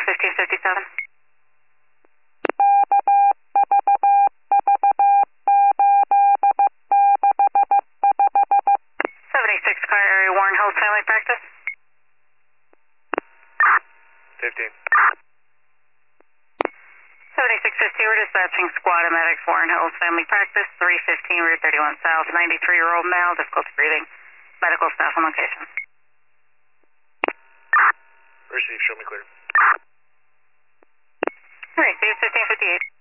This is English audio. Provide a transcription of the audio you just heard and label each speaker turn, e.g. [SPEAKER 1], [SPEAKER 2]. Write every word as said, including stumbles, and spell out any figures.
[SPEAKER 1] fifteen fifty-seven. seventy-six car area Warren Hills Family Practice.
[SPEAKER 2] fifteen.
[SPEAKER 1] seventy-six fifty, we're dispatching squad and medics Warren Hills Family Practice, three fifteen Route thirty-one South, ninety-three-year-old male, difficult breathing, medical staff on location.
[SPEAKER 2] Receive, show me clear.
[SPEAKER 1] Alright, fifteen fifty-eight.